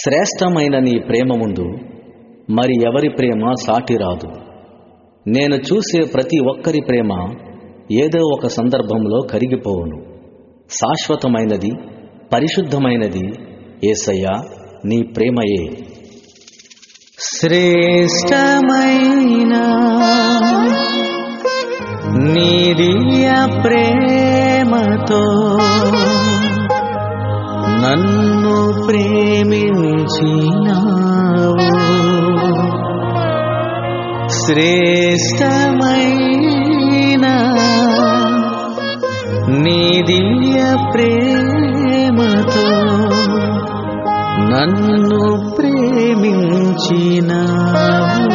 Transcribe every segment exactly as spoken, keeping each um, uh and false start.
శ్రేష్టమైన నీ ప్రేమ ముందు మరి ఎవరి ప్రేమ సాటి రాదు. నేను చూసే ప్రతి ఒక్కరి ప్రేమ ఏదో ఒక సందర్భంలో కరిగిపోవును. శాశ్వతమైనది, పరిశుద్ధమైనది యేసయ్యా నీ ప్రేమయే. శ్రేష్టమైన నీ దివ్య ప్రేమతో నన్ను ప్రేమించినావు. శ్రేష్టమైన నీ దివ్య ప్రేమతో నన్ను ప్రేమించినావు.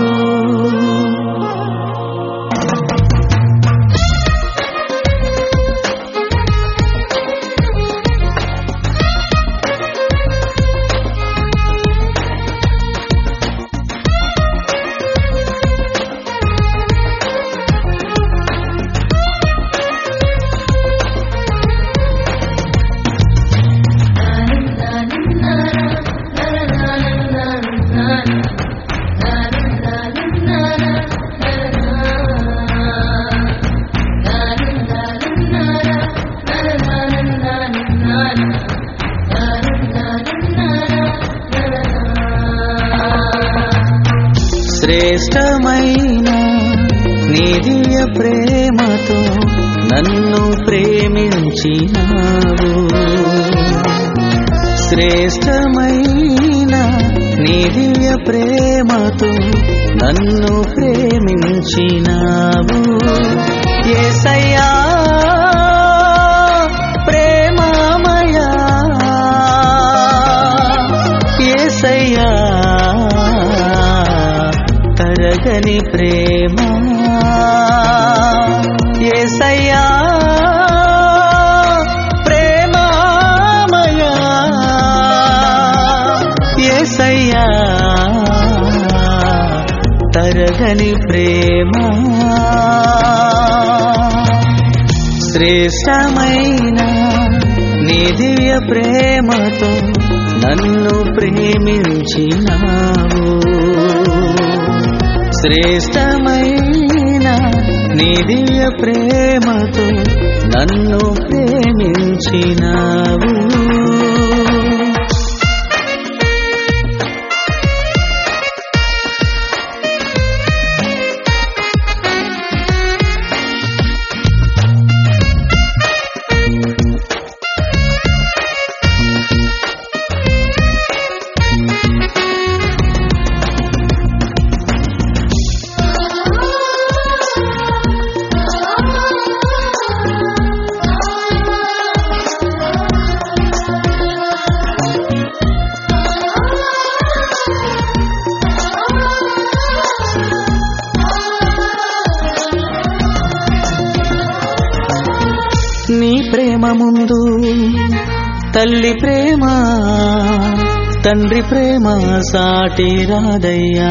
శ్రేష్టమైన నీ దివ్య ప్రేమతో నన్ను ప్రేమించినావు. శ్రేష్టమైన నీ దివ్య ప్రేమతో నన్ను ప్రేమించినావు. యేసయ్యా ప్రేమమయా, యేసయ్యా తరగని ప్రేమ, యేసయ్యా ప్రేమమయా, యేసయ్యా తరగని ప్రేమ. శ్రేష్టమైన నీ దివ్య ప్రేమతో నన్ను ప్రేమించినావు. శ్రేష్టమైన నీ దివ్య ప్రేమతో నన్ను ప్రేమించినావు. నీ ప్రేమ ముందు తల్లి ప్రేమ, తండ్రి ప్రేమ సాటి రాదయ్యా.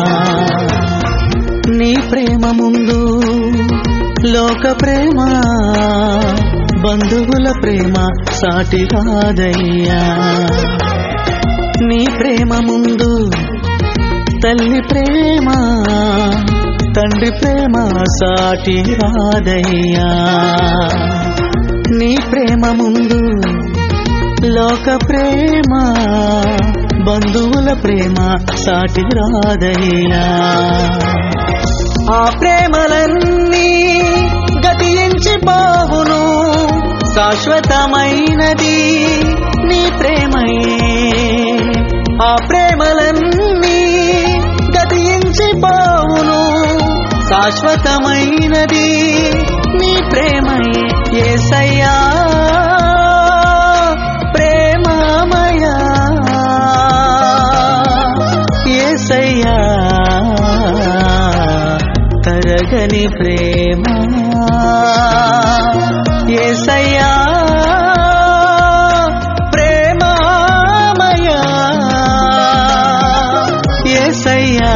నీ ప్రేమ ముందు లోక ప్రేమ, బంధువుల ప్రేమ సాటి రాదయ్యా. నీ ప్రేమ ముందు తల్లి ప్రేమ, తండ్రి ప్రేమ సాటి రాదయ్యా. నీ ప్రేమ ముందు లోక ప్రేమ, బంధువుల ప్రేమ సాటి రాదయ్యా. ఆ ప్రేమలన్నీ గతించిపోవును, శాశ్వతమైనది నీ ప్రేమయే. ఆ ప్రేమలన్నీ గతించిపోవును, శాశ్వతమైనది నీ ప్రేమయే. యేసయ్యా ప్రేమమయా, యేసయ్యా తరగని ప్రేమ, యేసయ్యా ప్రేమమయా, యేసయ్యా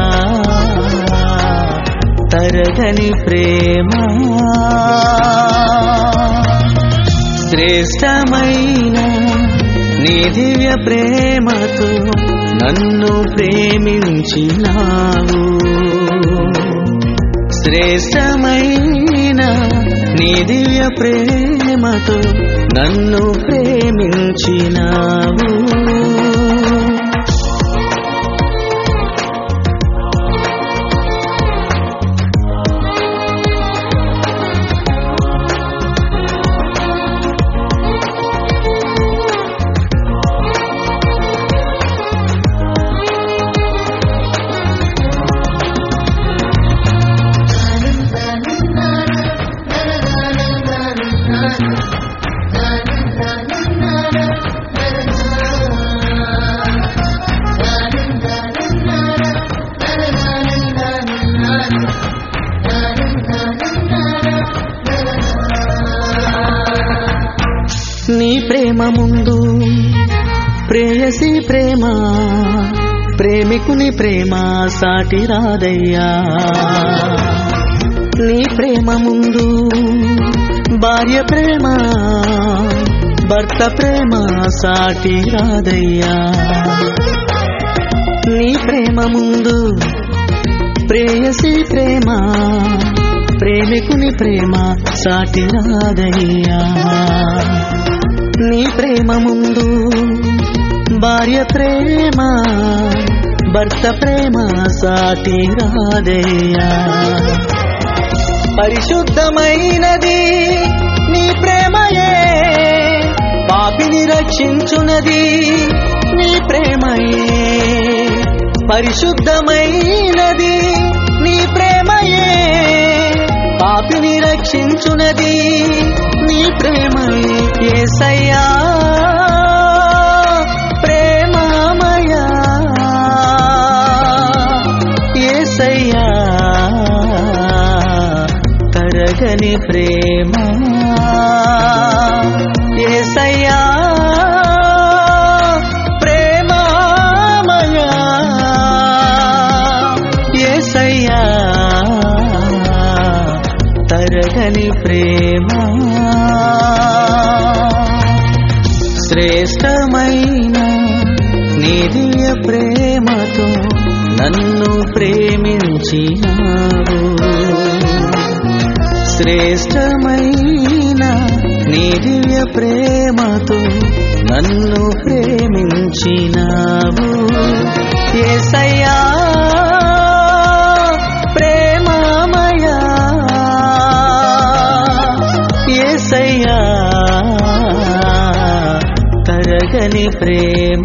తరగని ప్రేమ. శ్రేష్టమైన నీ దివ్య ప్రేమతో నన్ను ప్రేమించినావు. శ్రేష్టమైన నీ దివ్య ప్రేమతో నన్ను ప్రేమించినావు. నీ ప్రేమ ముందు ప్రేయసి ప్రేమ, ప్రేమికుని ప్రేమ సాటి రాదయ్యా. నీ ప్రేమ ముందు భార్య ప్రేమ, భర్త ప్రేమ సాటి రాదయ్యా. నీ ప్రేమ ముందు ప్రేయసి ప్రేమ, ప్రేమికుని ప్రేమ సాటి రాదయ్యా. నీ ప్రేమ ముందు భార్య ప్రేమ, భర్త ప్రేమ సాటి రాదయ్యా. పరిశుద్ధమైనది నీ ప్రేమయే, పాపిని రక్షించునది నీ ప్రేమయే. పరిశుద్ధమైనది నీ ప్రేమయే, పాపిని రక్షించునది నీ ప్రేమయే. యేసయ్యా ప్రేమమయా, యేసయ్యా తరగని ప్రేమ, యేసయ్యా ప్రేమమయా, యేసయ్యా తరగని ప్రేమ. శ్రేష్టమైన నీ దివ్య ప్రేమతో నన్ను ప్రేమించినావు. శ్రేష్టమైన నీ దివ్య ప్రేమతో నన్ను ప్రేమించినావు. యేసయ్యా ప్రేమమయా, యేసయ్యా తరగని ప్రేమ,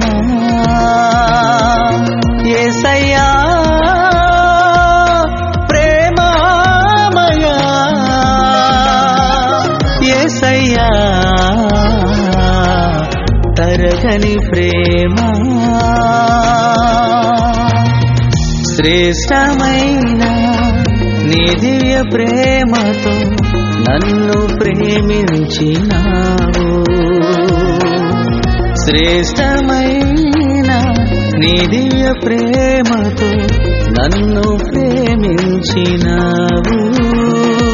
యేసయ్యా ప్రేమమయా, యేసయ్యా తరగని ప్రేమ. శ్రేష్టమైన నీ దివ్య ప్రేమతో నన్ను ప్రేమించినావు. శ్రేష్టమైన నీ దివ్య ప్రేమతో నన్ను ప్రేమించినావు.